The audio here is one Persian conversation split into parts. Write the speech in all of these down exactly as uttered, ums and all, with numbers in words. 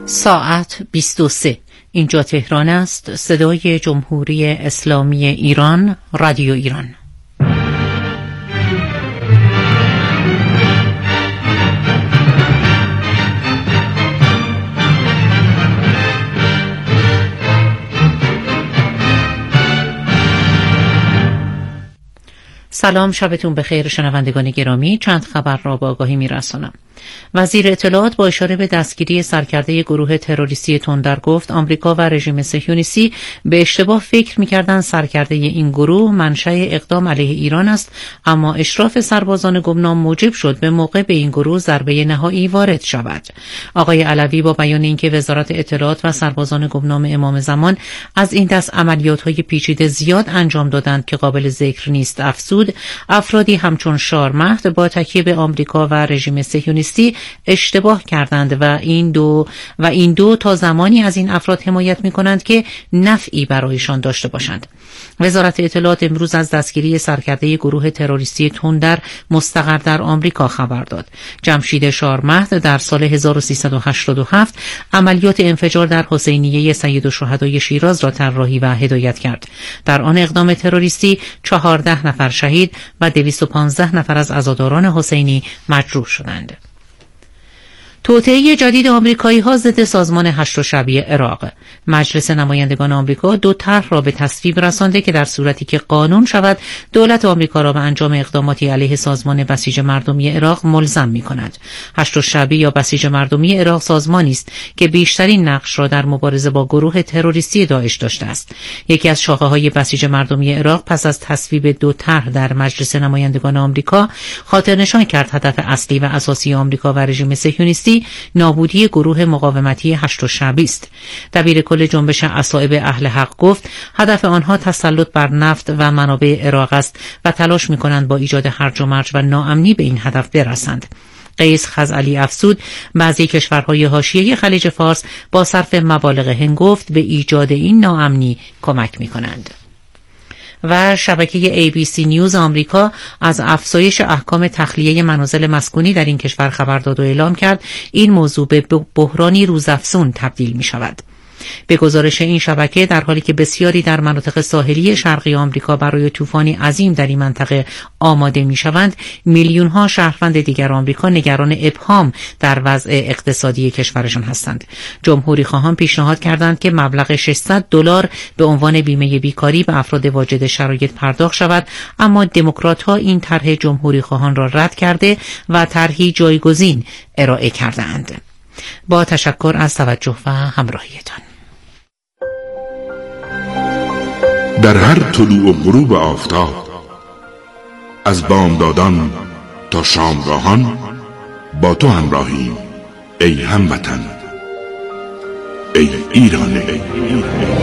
ساعت بیست و سه. اینجا تهران است. صدای جمهوری اسلامی ایران، رادیو ایران. سلام، شبتون بخیر شنوندگان گرامی. چند خبر را با آگاهی می‌رسانم. وزیر اطلاعات با اشاره به دستگیری سرکرده گروه تروریستی تندر گفت آمریکا و رژیم صهیونیستی به اشتباه فکر می‌کردند سرکرده این گروه منشأ اقدام علیه ایران است، اما اشراف سربازان گمنام موجب شد به موقع به این گروه ضربه نهایی وارد شود. آقای علوی با بیان اینکه وزارت اطلاعات و سربازان گمنام امام زمان از این دست عملیات‌های پیچیده زیاد انجام دادند که قابل ذکر نیست، افزود افرادی همچون شارمهد با تکیه به آمریکا و رژیم صهیونیستی اشتباه کردند و این دو و این دو تا زمانی از این افراد حمایت می‌کنند که نفعی برایشان داشته باشند. وزارت اطلاعات امروز از دستگیری سرکرده گروه تروریستی تندر مستقر در آمریکا خبر داد. جمشید شارمهد در سال هزار و سیصد و هشتاد و هفت عملیات انفجار در حسینیه سیدالشهدای شیراز را طراحی و هدایت کرد. در آن اقدام تروریستی چهارده نفر شهید و دویست و پانزده نفر از عزاداران حسینی مجروح شدند. توطئه جدید آمریکایی‌ها ضد سازمان هشت‌الشعبی عراق. مجلس نمایندگان آمریکا دو طرح را به تصویب رسانده که در صورتی که قانون شود دولت آمریکا را به انجام اقداماتی علیه سازمان بسیج مردمی عراق ملزم می‌کند. هشت‌الشعبی یا بسیج مردمی عراق سازمانی است که بیشترین نقش را در مبارزه با گروه تروریستی داعش داشته است. یکی از شاخه‌های بسیج مردمی عراق پس از تصویب دو طرح در مجلس نمایندگان آمریکا خاطرنشان کرد هدف اصلی و اساسی آمریکا و رژیم صهیونیستی نابودی گروه مقاومتی هشت‌الشعبی است. دبیر کل جنبش اصائب اهل حق گفت هدف آنها تسلط بر نفت و منابع عراق است و تلاش می‌کنند با ایجاد هرج و مرج و ناامنی به این هدف برسند. قیس خزعلی افزود بعضی کشورهای حاشیه خلیج فارس با صرف مبالغ هنگفت به ایجاد این ناامنی کمک می‌کنند. و شبکه ای بی سی نیوز آمریکا از افزایش احکام تخلیه منازل مسکونی در این کشور خبر داد و اعلام کرد این موضوع به بحرانی روزافزون تبدیل می شود. به گزارش این شبکه در حالی که بسیاری در مناطق ساحلی شرقی آمریکا برای طوفانی عظیم در این منطقه آماده می‌شوند، میلیون‌ها شهروند دیگر آمریکا نگران ابهام در وضع اقتصادی کشورشان هستند. جمهوری خواهان پیشنهاد کردند که مبلغ ششصد دلار به عنوان بیمه بیکاری به افراد واجد شرایط پرداخت شود، اما دموکرات‌ها این طرح جمهوری خواهان را رد کرده و طرحی جایگزین ارائه کردند. با تشکر از توجه و همراهیتان. در هر طلوع و غروب آفتاب، از بامدادان تا شامگاهان با تو همراهیم ای هموطن، ای ایران، ای ایران.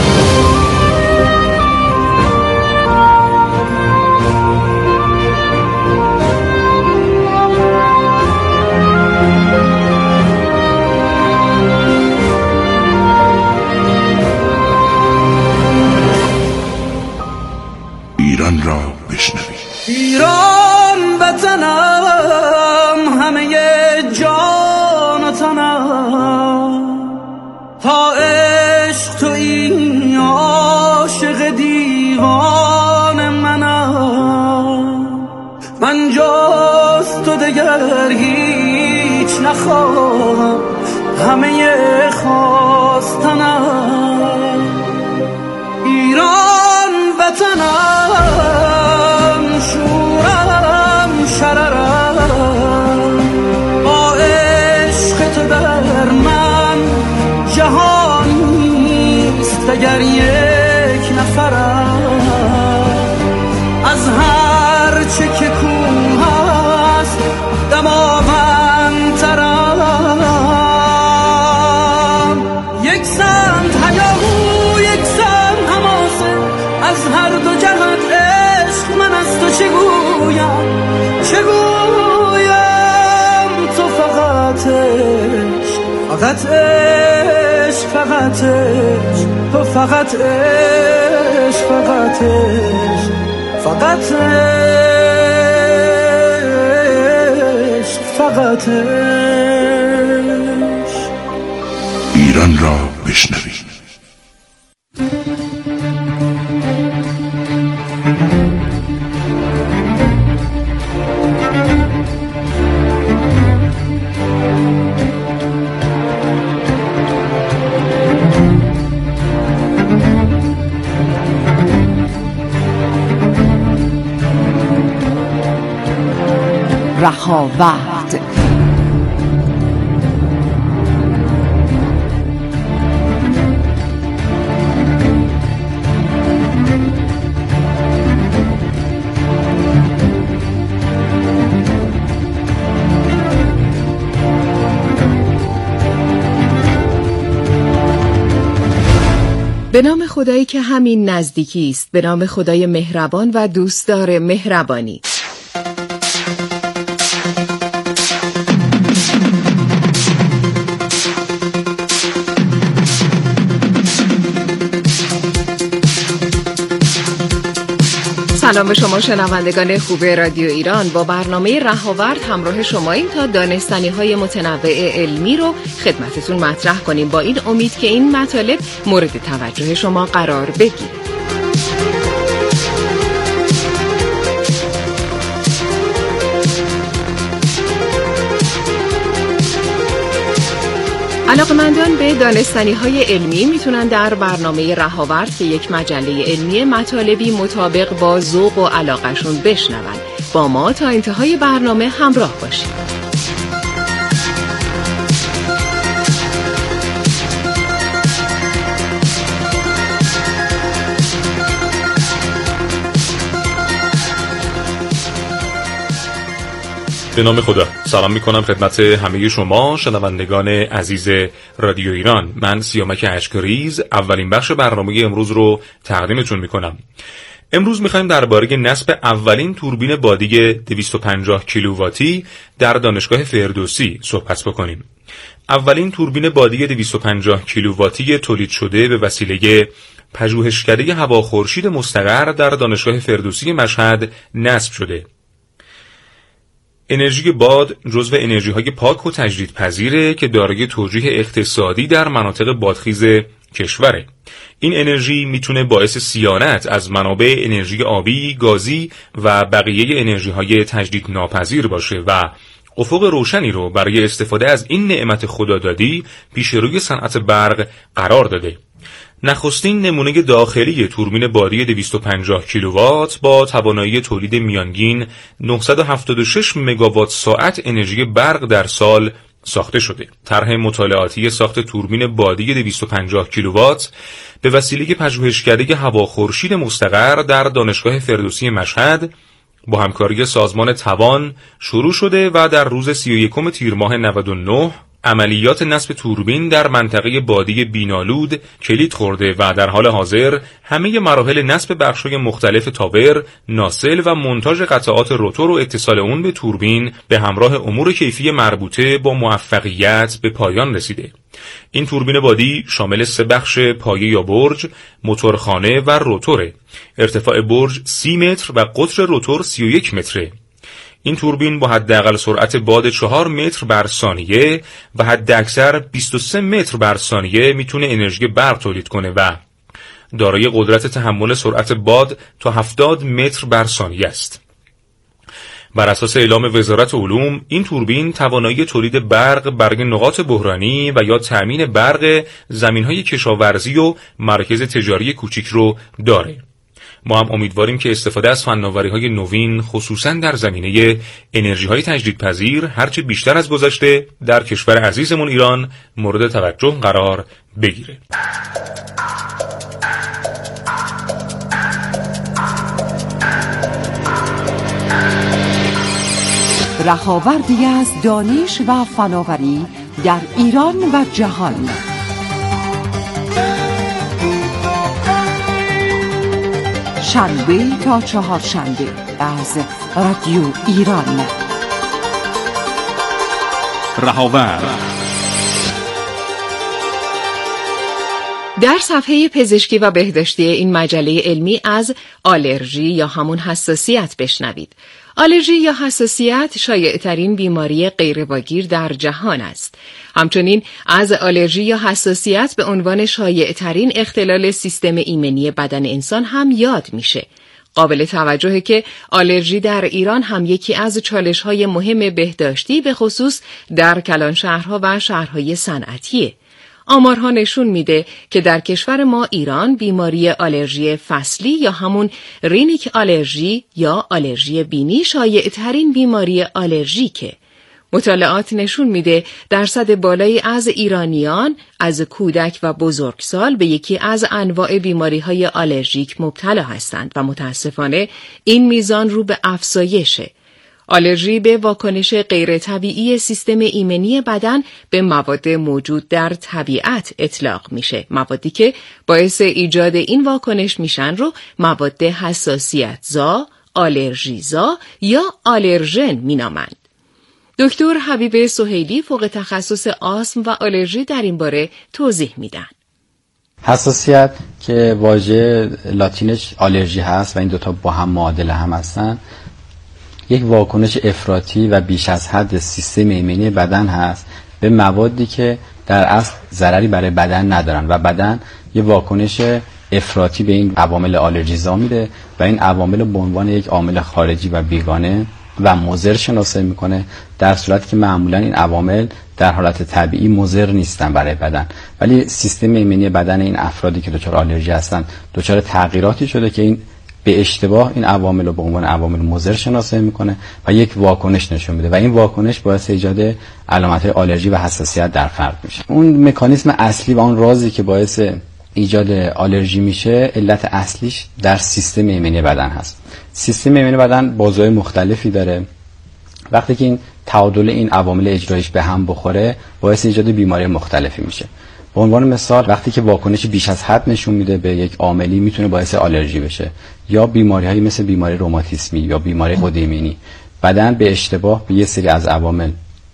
ایران را بشنوید. ایران وطنم، همه جان و تنم، تا عشق تو این عاشق دیوان منم. من جز تو دگر هیچ نخواهم، همه خواستنم. ایران وطنم، شورم شررم، با عشق تو در من جهان نیست دگر یک نفرم. از هر چه که کوه هست دماوندترم. یک سمت هیاهو، یک سمت حماسه، از هر دو جهت عشق من از تو چه گویم، چه گویم. تو فقط عشق، فقط عشق، فقط عشق، تو فقط عشق، فقط عشق، فقط عشق، فقط عشق. بشنوید. رهاورد. به نام خدایی که همین نزدیکی است، به نام خدای مهربان و دوستدار مهربانی. سلام به شما شنوندگان خوب رادیو ایران. با برنامه رهاورد همراه شماییم تا دانستنی‌های متنوع علمی رو خدمتتون مطرح کنیم، با این امید که این مطالب مورد توجه شما قرار بگیره. علاقه‌مندان به دانستنی‌های علمی میتونن در برنامه رهاورد که یک مجله علمی مطالبی مطابق با ذوق و علاقه‌شون بشنون. با ما تا انتهای برنامه همراه باشید. به نام خدا. سلام میکنم خدمت همه شما شنوندگان عزیز رادیو ایران. من سیامک اشکریز اولین بخش برنامه امروز رو تقدیمتون میکنم. امروز میخوایم درباره نصب اولین توربین بادی دویست و پنجاه کیلوواتی در دانشگاه فردوسی صحبت بکنیم. اولین توربین بادی دویست و پنجاه کیلوواتی تولید شده به وسیله پژوهشکده هوا خورشید مستقر در دانشگاه فردوسی مشهد نصب شده. انرژی باد جزو انرژی‌های پاک و تجدیدپذیره که دارای توجیه اقتصادی در مناطق بادخیز کشوره. این انرژی میتونه باعث صیانت از منابع انرژی آبی، گازی و بقیه انرژی‌های تجدیدناپذیر باشه و افق روشنی رو برای استفاده از این نعمت خدادادی پیش روی صنعت برق قرار داده. نخستین نمونه داخلی توربین بادی دویست و پنجاه کیلووات با توانایی تولید میانگین نهصد و هفتاد و شش مگاوات ساعت انرژی برق در سال ساخته شده. طرح مطالعاتی ساخت توربین بادی دویست و پنجاه کیلووات به وسیله پژوهشکده هوا خورشید مستقر در دانشگاه فردوسی مشهد با همکاری سازمان توان شروع شده و در روز سی و یکم تیر ماه نود و نه عملیات نصب توربین در منطقه بادی بینالود کلید خورده و در حال حاضر همه مراحل نصب بخش‌های مختلف تاور، ناسل و مونتاژ قطعات روتور و اتصال اون به توربین به همراه امور کیفی مربوطه با موفقیت به پایان رسیده. این توربین بادی شامل سه بخش پایه یا برج، موتورخانه و روتوره. ارتفاع برج سی متر و قطر روتور سی و یک متره. این توربین با حداقل سرعت باد چهار متر بر ثانیه و حداکثر بیست و سه متر بر ثانیه میتونه انرژی برق تولید کنه و دارای قدرت تحمل سرعت باد تا هفتاد متر بر ثانیه است. بر اساس اعلام وزارت علوم، این توربین توانایی تولید برق برای نقاط بحرانی و یا تأمین برق زمین‌های کشاورزی و مراکز تجاری کوچیک رو داره. ما هم امیدواریم که استفاده از فناوری‌های نوین خصوصاً در زمینه انرژی‌های تجدیدپذیر هرچه بیشتر از گذشته در کشور عزیزمون ایران مورد توجه قرار بگیره. رهاوردی از دانش و فناوری در ایران و جهان. شنبه تا چهارشنبه از رادیو ایران. رهاورد در صفحه پزشکی و بهداشتی این مجله علمی از آلرژی یا همون حساسیت بشنوید. آلرژی یا حساسیت شایع‌ترین بیماری غیرواگیر در جهان است. همچنین از آلرژی یا حساسیت به عنوان شایع‌ترین اختلال سیستم ایمنی بدن انسان هم یاد میشه. قابل توجهه که آلرژی در ایران هم یکی از چالش‌های مهم بهداشتی به خصوص در کلانشهرها و شهرهای صنعتیه. آمارها نشون میده که در کشور ما ایران بیماری آلرژی فصلی یا همون رینیک آلرژی یا آلرژی بینی شایع ترین بیماری آلرژیکه. مطالعات نشون میده درصد بالایی از ایرانیان از کودک و بزرگسال به یکی از انواع بیماری‌های آلرژیک مبتلا هستند و متاسفانه این میزان رو به افزایشه. آلرژی به واکنش غیر طبیعی سیستم ایمنی بدن به مواد موجود در طبیعت اطلاق میشه. موادی که باعث ایجاد این واکنش میشن رو مواد حساسیت زا، آلرژی زا یا آلرژن مینامند. دکتر حبیب سهیلی فوق تخصص آسم و آلرژی در این باره توضیح میدن. حساسیت که واژه لاتینش آلرژی هست و این دوتا با هم معادل هم هستن، یک واکنش افراطی و بیش از حد سیستم ایمنی بدن هست به موادی که در اصل ضرری برای بدن ندارن و بدن یه واکنش افراطی به این عوامل آلرژیزا میده و این عوامل به عنوان یک عامل خارجی و بیگانه و مضر شناسایی میکنه، در صورتی که معمولا این عوامل در حالت طبیعی مضر نیستن برای بدن، ولی سیستم ایمنی بدن این افرادی که دچار آلرژی هستن دچار تغییراتی شده که این به اشتباه این عوامل رو به عنوان عوامل مضر شناسایی میکنه و یک واکنش نشون میده و این واکنش باعث ایجاد علامت‌های آلرژی و حساسیت در فرد میشه. اون مکانیزم اصلی و اون رازی که باعث ایجاد آلرژی میشه، علت اصلیش در سیستم ایمنی بدن هست. سیستم ایمنی بدن بازوهای مختلفی داره. وقتی که این تعادل این عوامل اجرایش به هم بخوره باعث ایجاد بیماری مختلفی میشه. به عنوان مثال وقتی که واکنش بیش از حد نشون میده به یک عاملی میتونه باعث آلرژی بشه، یا بیماری‌هایی مثل بیماری روماتیسمی یا بیماری خودایمنی. بدن به اشتباه به یه سری از عوامل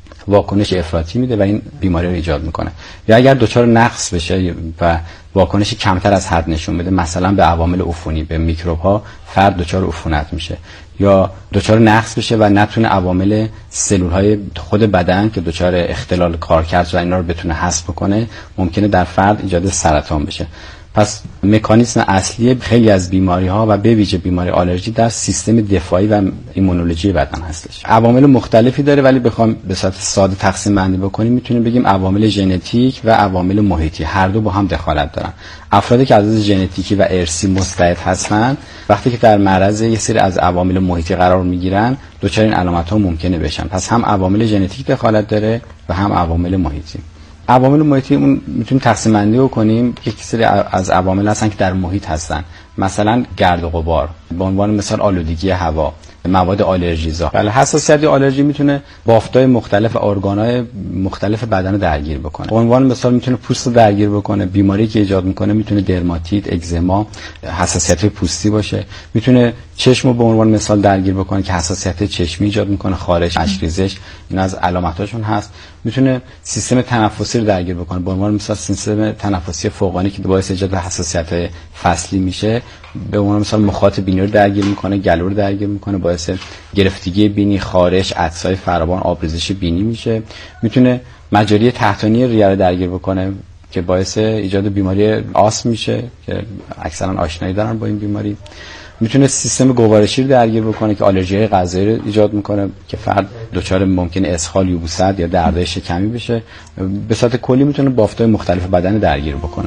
واکنش افراطی میده و این بیماری رو ایجاد میکنه. یا اگر دچار نقص بشه و واکنش کمتر از حد نشون بده، مثلا به عوامل عفونی، به میکروب ها، فرد دچار عفونت میشه. یا دچار نقص بشه و نتونه عوامل سلول های خود بدن که دچار اختلال کارکرد و اینا رو بتونه حذف کنه، ممکنه در فرد ایجاد سرطان بشه. پس مکانیزم اصلی خیلی از بیماری ها و به ویژه بیماری آلرژی در سیستم دفاعی و ایمونولوژی بدن هستش. عوامل مختلفی داره، ولی بخوام به صورت ساده تقسیم بندی بکنیم میتونیم بگیم عوامل ژنتیک و عوامل محیطی، هر دو با هم دخالت دارن. افرادی که از ژنتیکی و ارثی مستعد هستن وقتی که در معرض یه سری از عوامل محیطی قرار میگیرن دچار این علامت ها ممکنه بشن. پس هم عوامل ژنتیک دخالت داره و هم عوامل محیطی. عوامل محیطی اون میتونیم تقسیم بندی بکنیم. یک سری از عوامل هستن که در محیط هستن، مثلا گرد و غبار، به عنوان مثال آلودگی هوا، مواد آلرژیزا. بله، حساسیت آلرژی میتونه بافت‌های مختلف ارگان‌های مختلف بدن رو درگیر بکنه. به عنوان مثال میتونه پوست رو درگیر بکنه. بیماری که ایجاد میکنه میتونه درماتیت، اگزما، حساسیت پوستی باشه. میتونه چشم رو به عنوان مثال درگیر بکنه که حساسیت چشمی ایجاد میکنه، خارش، اشک‌ریزش، این از علامتاشون هست. میتونه سیستم تنفسی رو درگیر بکنه، به عنوان مثال سیستم تنفسی فوقانی که باعث ایجاد حساسیت فصلی میشه. به عنوان مثال مخاط بینی رو درگیر میکنه، گلو رو درگیر میکنه، باعث گرفتگی بینی، خارش، عطسای فراوان، آبریزش بینی میشه. میتونه مجاری تحتانی ریه رو درگیر بکنه که باعث ایجاد بیماری آسم میشه که اکثرا آشنایی دارن با این بیماری. میتونه سیستم گوارشی رو درگیر بکنه که آلرژی غذایی رو ایجاد میکنه که فرد دچار ممکن اسهال، یبوست یا دردهای شکمی بشه. به صورت کلی میتونه بافت‌های مختلف بدن درگیر بکنه.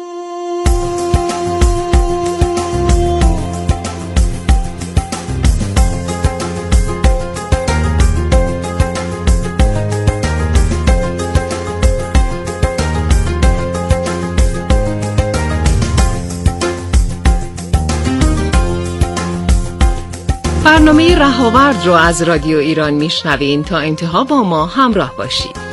برنامه رهاورد رو از رادیو ایران میشنوین. تا انتها با ما همراه باشید.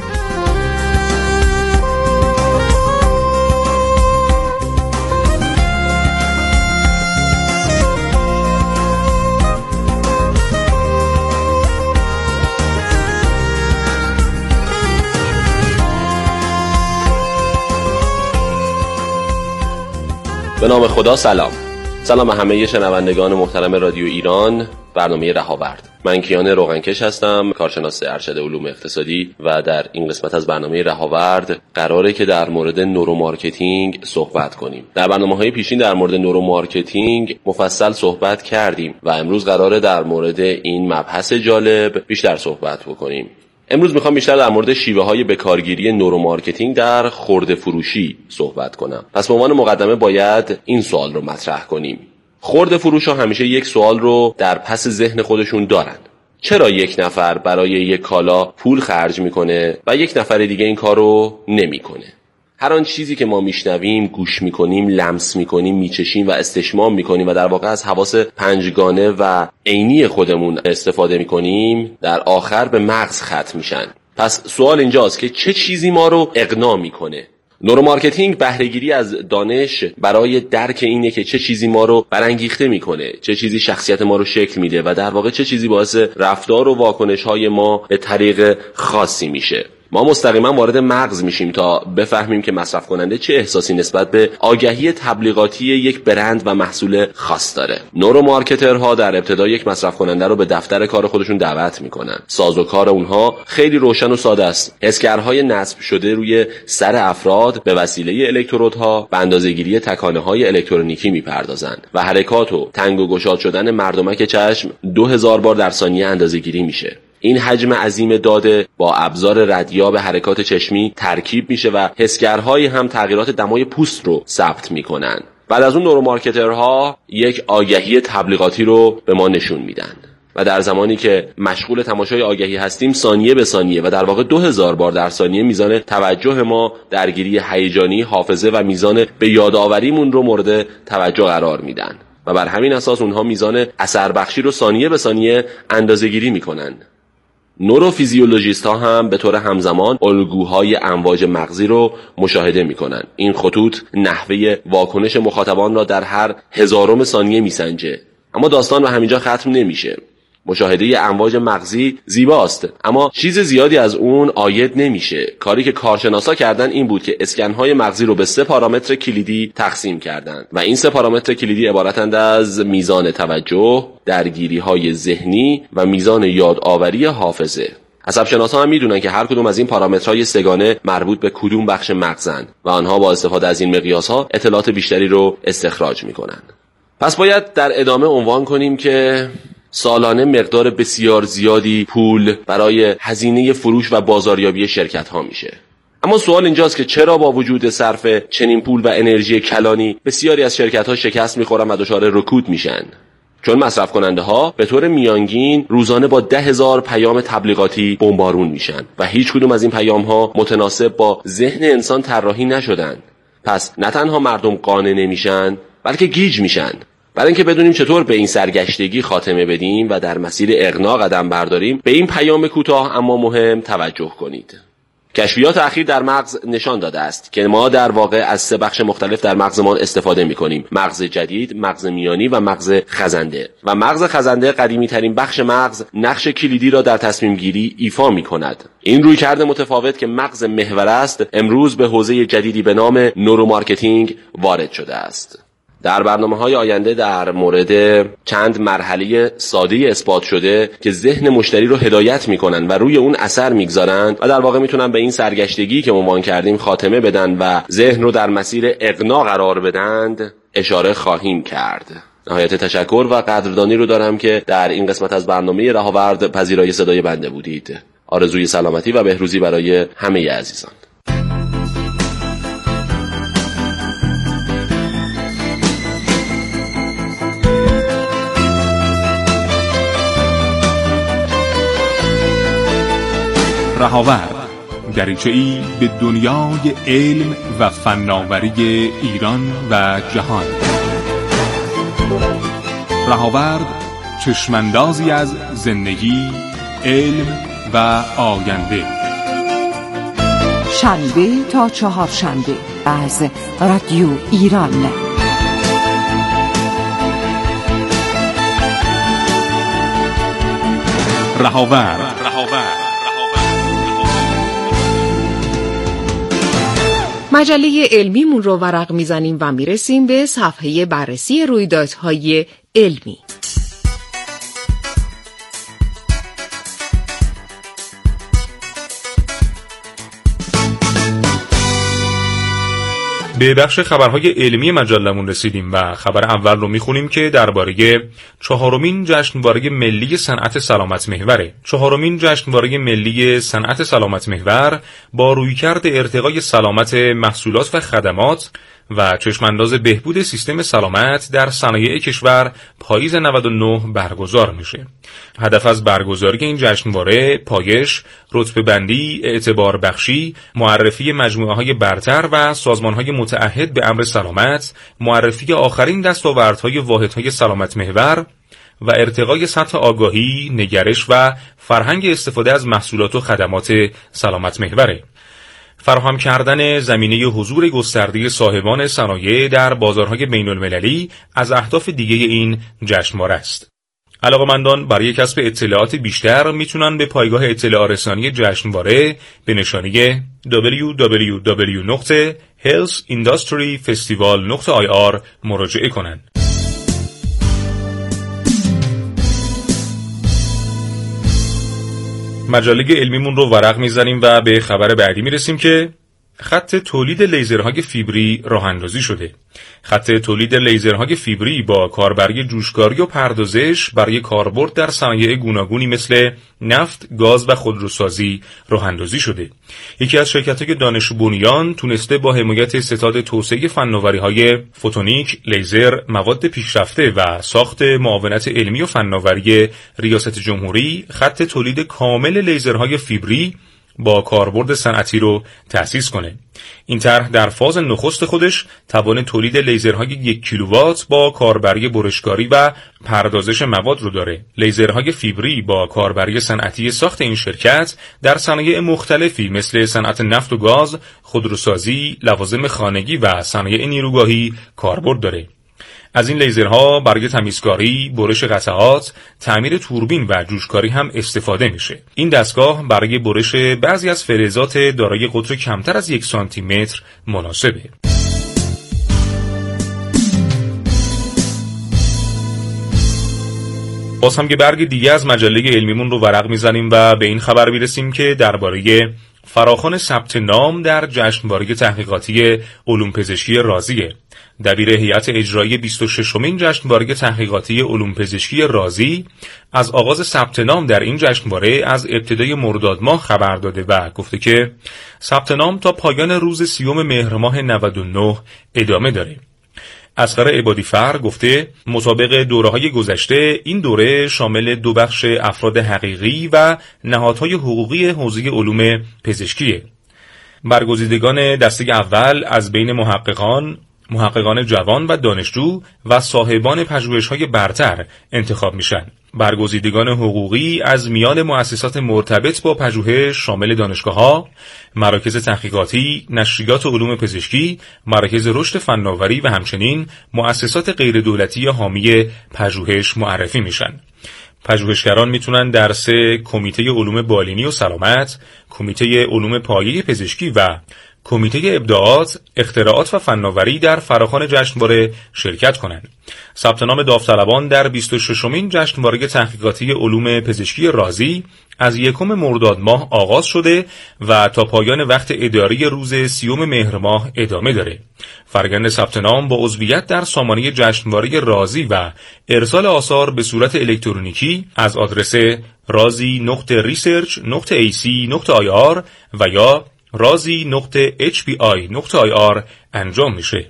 به نام خدا. سلام سلام به همه شنوندگان محترم رادیو ایران، برنامه رهاورد. من کیان روغنکش هستم، کارشناس ارشد علوم اقتصادی و در این قسمت از برنامه رهاورد قراره که در مورد نورو مارکتینگ صحبت کنیم. در برنامه‌های پیشین در مورد نورو مارکتینگ مفصل صحبت کردیم و امروز قراره در مورد این مبحث جالب بیشتر صحبت بکنیم. امروز میخوام بیشتر در مورد شیوه های بکارگیری نورو مارکتینگ در خرده فروشی صحبت کنم. پس به عنوان مقدمه باید این سوال رو مطرح کنیم. خرده فروشا همیشه یک سوال رو در پس ذهن خودشون دارن: چرا یک نفر برای یک کالا پول خرج میکنه و یک نفر دیگه این کارو نمیکنه؟ هر آن چیزی که ما میشنویم، گوش میکنیم، لمس میکنیم، میچشیم و استشمام میکنیم و در واقع از حواس پنجگانه و عینی خودمون استفاده میکنیم، در آخر به مغز ختم میشن. پس سوال اینجاست که چه چیزی ما رو اقناع میکنه؟ نورو مارکتینگ بهره‌گیری از دانش برای درک اینه که چه چیزی ما رو برانگیخته میکنه، چه چیزی شخصیت ما رو شکل میده و در واقع چه چیزی باعث رفتار و واکنش‌های ما به طریق خاصی میشه. ما مستقیما وارد مغز میشیم تا بفهمیم که مصرف کننده چه احساسی نسبت به آگهی تبلیغاتی یک برند و محصول خاص داره. نورو مارکترها در ابتدا یک مصرف کننده رو به دفتر کار خودشون دعوت میکنن. سازوکار اونها خیلی روشن و ساده است. حسگرهای نصب شده روی سر افراد به وسیله الکترودها به اندازه‌گیری تکانه‌های الکترونیکی میپردازند و حرکات و تنگ و گشاد شدن مردمک چشم دو هزار بار در ثانیه اندازه‌گیری میشه. این حجم عظیم داده با ابزار ردیاب حرکات چشمی ترکیب میشه و حسگرهایی هم تغییرات دمای پوست رو ثبت میکنن. بعد از اون نورو مارکترها یک آگهی تبلیغاتی رو به ما نشون میدن و در زمانی که مشغول تماشای آگهی هستیم، ثانیه به ثانیه و در واقع دو هزار بار در ثانیه میزان توجه ما، درگیری هیجانی، حافظه و میزان به یادآوریمون رو مورد توجه قرار میدن و بر همین اساس اونها میزان اثر بخشی رو ثانیه به ثانیه اندازه‌گیری میکنن. نوروفیزیولوژیست ها هم به طور همزمان الگوهای امواج مغزی رو مشاهده میکنن. این خطوط نحوه واکنش مخاطبان را در هر هزارم ثانیه میسنجه. اما داستان به همینجا ختم نمیشه. مشاهده امواج مغزی زیباست، اما چیز زیادی از اون عاید نمیشه. کاری که کارشناسا کردن این بود که اسکن‌های مغزی رو به سه پارامتر کلیدی تقسیم کردن و این سه پارامتر کلیدی عبارتند از میزان توجه، درگیری‌های ذهنی و میزان یادآوری حافظه. عصب شناسا هم میدونن که هر کدوم از این پارامترهای سگانه مربوط به کدوم بخش مغزن و آنها با استفاده از این مقیاس‌ها اطلاعات بیشتری رو استخراج میکنن. پس باید در ادامه عنوان کنیم که سالانه مقدار بسیار زیادی پول برای هزینه فروش و بازاریابی شرکت ها میشه. اما سوال اینجاست که چرا با وجود صرف چنین پول و انرژی کلانی بسیاری از شرکت ها شکست میخورن و دچار رکود میشن؟ چون مصرف کننده ها به طور میانگین روزانه با ده هزار پیام تبلیغاتی بمبارون میشن و هیچ کدوم از این پیام ها متناسب با ذهن انسان طراحی نشدن. پس نه تنها مردم قانع نمیشن، بلکه گیج میشن. برای اینکه بدونیم چطور به این سرگشتگی خاتمه بدیم و در مسیر اقناع قدم برداریم، به این پیام کوتاه اما مهم توجه کنید. کشفیات اخیر در مغز نشان داده است که ما در واقع از سه بخش مختلف در مغزمان استفاده می‌کنیم: مغز جدید، مغز میانی و مغز خزنده. و مغز خزنده، قدیمی ترین بخش مغز، نقش کلیدی را در تصمیم گیری ایفا می‌کند. این رویکرد متفاوت که مغز محور است، امروز به حوزه جدیدی به نام نورو مارکتینگ وارد شده است. در برنامه‌های آینده در مورد چند مرحله ساده اثبات شده که ذهن مشتری رو هدایت میکنن و روی اون اثر میگذارن و در واقع میتونن به این سرگشتگی که عنوان کردیم خاتمه بدن و ذهن رو در مسیر اقناع قرار بدند اشاره خواهیم کرد. نهایت تشکر و قدردانی رو دارم که در این قسمت از برنامه رهاورد پذیرای صدای بنده بودید. آرزوی سلامتی و بهروزی برای همه عزیزان. رهاورد، دریچه‌ای به دنیای علم و فناوری ایران و جهان. رهاورد، چشماندازی از زندگی، علم و آینده. شنبه تا چهارشنبه از رادیو ایران. رهاورد. مجله علمیمون رو ورق میزنیم و میرسیم به صفحه بررسی رویدادهای علمی. به بخش خبرهای علمی مجلمون رسیدیم و خبر اول رو میخونیم که درباره چهارمین جشنواره ملی صنعت سلامت محوره. چهارمین جشنواره ملی صنعت سلامت محور با رویکرد ارتقای سلامت محصولات و خدمات و چشمانداز بهبود سیستم سلامت در صنایع کشور پاییز نود و نه برگزار میشه. هدف از برگزاری این جشنواره پایش، رتبه بندی، اعتبار بخشی، معرفی مجموعه های برتر و سازمان های متعهد به امر سلامت، معرفی آخرین دستاوردهای واحدهای سلامت محور و ارتقای سطح آگاهی، نگرش و فرهنگ استفاده از محصولات و خدمات سلامت محوره. فراهم کردن زمینه حضور گسترده صاحبان صنایع در بازارهای بین المللی از اهداف دیگه این جشنواره است. علاقه‌مندان برای کسب اطلاعات بیشتر میتونن به پایگاه اطلاع رسانی جشنواره به نشانی دبلیو دبلیو دبلیو دات هلث اینداستری فستیوال دات آی آر مراجعه کنند. مجله علمیمون رو ورق میزنیم و به خبر بعدی میرسیم که خط تولید لیزرهای فیبری راه اندازی شده. خط تولید لیزرهای فیبری با کاربری جوشکاری و پردازش برای کاربرد در صنایع گوناگونی مثل نفت، گاز و خودروسازی راه اندازی شده. یکی از شرکت‌های دانش بنیان تونسته با حمایت ستاد توسعه فناوری‌های فوتونیک، لیزر، مواد پیشرفته و ساخت معاونت علمی و فناوری ریاست جمهوری خط تولید کامل لیزرهای فیبری با کاربرد صنعتی رو تأسیس کنه. این طرح در فاز نخست خودش توان تولید لیزرهای یک کیلووات با کاربری برشکاری و پردازش مواد رو داره. لیزرهای فیبری با کاربری صنعتی ساخت این شرکت در صنایع مختلفی مثل صنعت نفت و گاز، خودروسازی، لوازم خانگی و صنایع نیروگاهی کاربرد داره. از این لیزرها برای تمیزکاری، برش قطعات، تعمیر توربین و جوشکاری هم استفاده میشه. این دستگاه برای برش بعضی از فلزات دارای قطر کمتر از یک سانتی متر مناسبه. باز هم که برگ دیگه از مجله علمیمون رو ورق میزنیم و به این خبر میرسیم که درباره فراخوان ثبت نام در جشنواره تحقیقاتی علوم پزشکی رازیه. دبیر هیئت اجرایی بیست و ششمین جشنواره تحقیقاتی علوم پزشکی رازی از آغاز ثبت نام در این جشنواره از ابتدای مرداد ماه خبر داده و گفته که ثبت نام تا پایان روز سیوم مهر ماه نود و نه ادامه داره. اصغر عبادیفر گفته مطابق دوره‌های گذشته این دوره شامل دو بخش افراد حقیقی و نهادهای حقوقی حوزه علوم پزشکیه. برگزیدگان دسته اول از بین محققان، محققان جوان و دانشجو و صاحبان پژوهش‌های برتر انتخاب میشن. برگزیدگان حقوقی از میان مؤسسات مرتبط با پژوهش شامل دانشگاه‌ها، مراکز تحقیقاتی، نشریات علوم پزشکی، مراکز رشد فناوری و همچنین مؤسسات غیردولتی حامی پژوهش معرفی میشن. پژوهشگران میتونن در سه کمیته علوم بالینی و سلامت، کمیته علوم پایه پزشکی و کمیته ابداعات، اختراعات و فناوری در فراخوان جشنواره شرکت کنند. ثبت نام داوطلبان در بیست و ششمین جشنواره تحقیقاتی علوم پزشکی رازی از یکم مرداد ماه آغاز شده و تا پایان وقت اداری روز سیوم مهر ماه ادامه داره. فرآیند ثبت نام با عضویت در سامانه جشنواره رازی و ارسال آثار به صورت الکترونیکی از آدرس رازی نقطه ریسرچ نقطه ای سی نقطه آی آر و یا رازی نقطه اچ پی آی نقطه آی آر انجام میشه.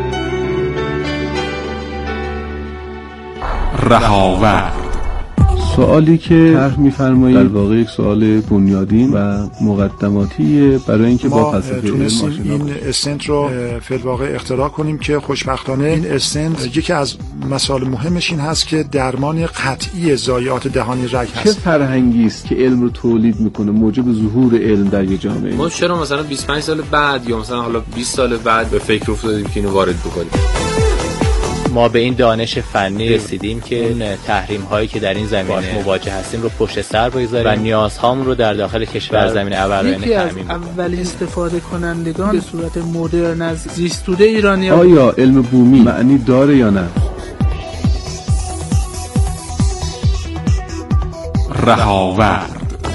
رهاورد سوالی که طرح می‌فرمایید در واقع یک سوال بنیادین و مقدماتی برای اینکه با فلسفه علم آشنا این استنت رو فی الواقع اختراع کنیم که خوشبختانه این استنت یکی از مسائل مهمش این هست که درمان قطعی ضایعات دهانی رگ هست. چه فرهنگی است که علم رو تولید میکنه موجب ظهور علم در یک جامعه؟ ما چرا مثلا بیست و پنج سال بعد یا مثلا حالا بیست سال بعد به فکر افتادیم که اینو وارد بکنیم؟ ما به این دانش فنی رسیدیم که اون تحریم هایی که در این زمینه مواجه هستیم رو پشت سر بگذاریم و نیازهامون رو در داخل کشور زمینه ابرآینه تامین کنیم. اولین استفاده کنندگان به صورت مدرن از زیستوده ایرانی آیا علم بومی معنی داره یا نه؟ رهاورد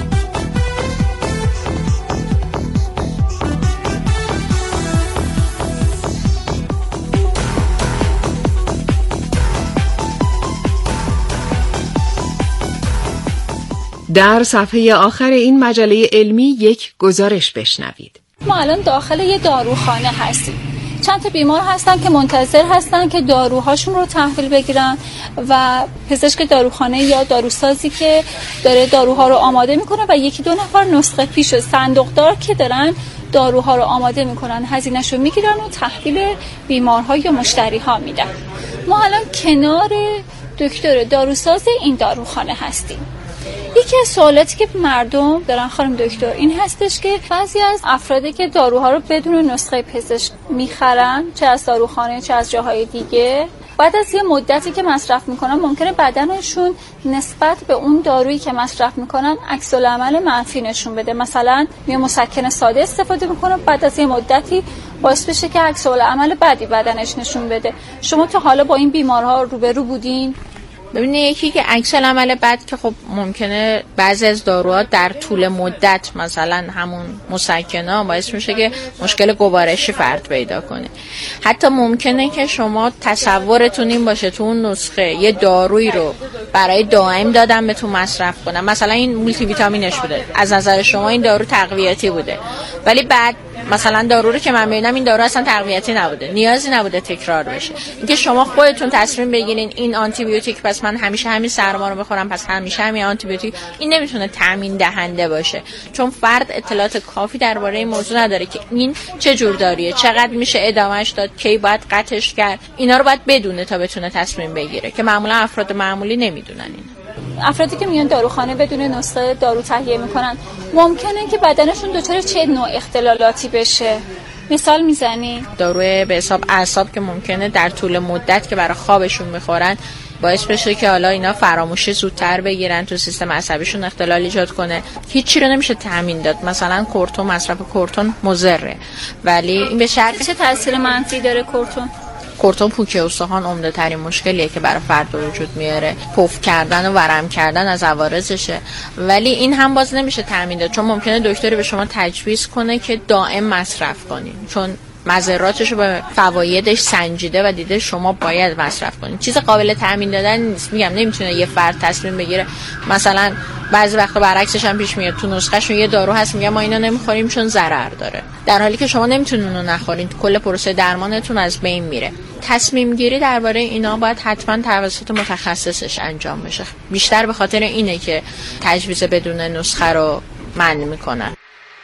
در صفحه آخر این مجله علمی یک گزارش بشنوید. ما الان داخل یه داروخانه هستیم. چند تا بیمار هستن که منتظر هستن که داروهاشون رو تحویل بگیرن و پزشک داروخانه یا داروسازی که داره داروها رو آماده میکنه و یکی دو نفر نسخه پیش صندوقدار که دارن داروها رو آماده میکنن هزینه‌شو میگیرن و تحویل بیمارها یا مشتریها میدن. ما الان کنار دکتر داروساز این داروخانه هستیم. یکی از سوالاتی که مردم دارن خانم دکتر این هستش که بعضی از افرادی که داروها رو بدون نسخه پزشک میخرن چه از داروخانه چه از جاهای دیگه بعد از یه مدتی که مصرف میکنن ممکنه بدنشون نسبت به اون دارویی که مصرف میکنن عکس العمل منفی نشون بده. مثلا یه مسکن ساده استفاده میکنه بعد از یه مدتی باعث بشه که عکس العمل بدی بدنش نشون بده. شما تا حالا با این بیمارها روبرو بودین؟ ببینید یکی که عکس العمل بد که خب ممکنه بعضی از داروها در طول مدت مثلا همون مسکنا باعث میشه که مشکل گوارشی فرد پیدا کنه. حتی ممکنه که شما تصورتون این باشه تو اون نسخه یه دارویی رو برای دائم دادن بهتون مصرف کنن، مثلا این مولتی ویتامینش بوده، از نظر شما این دارو تقویتی بوده ولی بعد مثلا دارو رو که من ببینم این دارو اصلا تقویتی نبوده، نیازی نبوده تکرار بشه. اینکه شما خودتون تصمیم بگیرین این آنتی بیوتیک پس من همیشه همین سرما رو بخورم پس همیشه همین آنتی بیوتیک، این نمیتونه تامین دهنده باشه چون فرد اطلاعات کافی درباره این موضوع نداره که این چه جور داریه، چقدر میشه ادامهش داد، کی باید قطعش کرد. اینا رو باید بدونه تا بتونه تصمیم بگیره که معمولا افراد معمولی نمیدونن. این افرادی که میان داروخانه بدون نسخه دارو تهیه میکنن ممکنه که بدنشون دچار چه نوع اختلالاتی بشه؟ مثال میزنی؟ داروی به حساب اعصاب که ممکنه در طول مدت که برای خوابشون میخورن باعث بشه که حالا اینا فراموشی زودتر بگیرن، تو سیستم عصبیشون اختلال ایجاد کنه. هیچ چی رو نمیشه تامین داد. مثلا کورتون، مصرف کورتون مضره ولی این به شرطی چه تاثیر منفی داره کورتون؟ کورتون پوکی استخوان عمده ترین مشکلیه که برای فرد به وجود میاره. پف کردن و ورم کردن از عوارضشه ولی این هم باز نمیشه تامین داد چون ممکنه دکتری به شما تجویز کنه که دائم مصرف کنین چون مضراتش رو به فوایدش سنجیده و دیده شما باید مصرف کنین. چیز قابل تامین دادن نیست. میگم نمیتونه یه فرد تصمیم بگیره. مثلا بعضی وقتا برعکسش هم پیش میاد تو نسخه‌شون یه دارو هست میگه ما اینو نمیخوریم چون ضرر داره، در حالی که شما نمیتونین اونو نخورین، کل پروسه درمانتون از بین میره. تصمیم گیری درباره اینا باید حتما توسط متخصصش انجام بشه. بیشتر به خاطر اینه که تجویز بدون نسخه رو منع میکنن.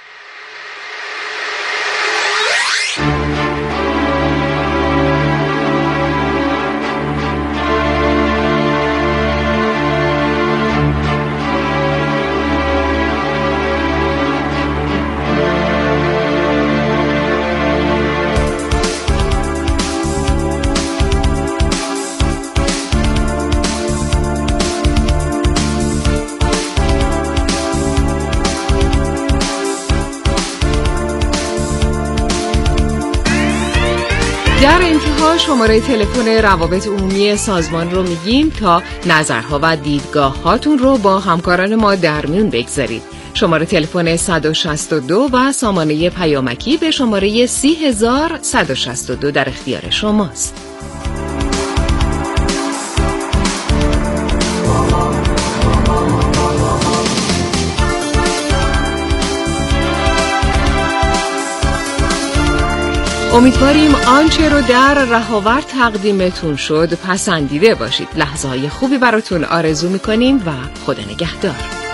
در انتها شماره تلفن روابط عمومی سازمان رو میگیم تا نظرها و دیدگاه هاتون رو با همکاران ما در میون بگذارید. شماره تلفن صد و شصت و دو و سامانه پیامکی به شماره سی هزار صد و شصت و دو در اختیار شماست. امیدواریم آنچه رو در رهاورد تقدیمتون شد پسندیده باشید. لحظه های خوبی براتون آرزو میکنیم و خدا نگهدار.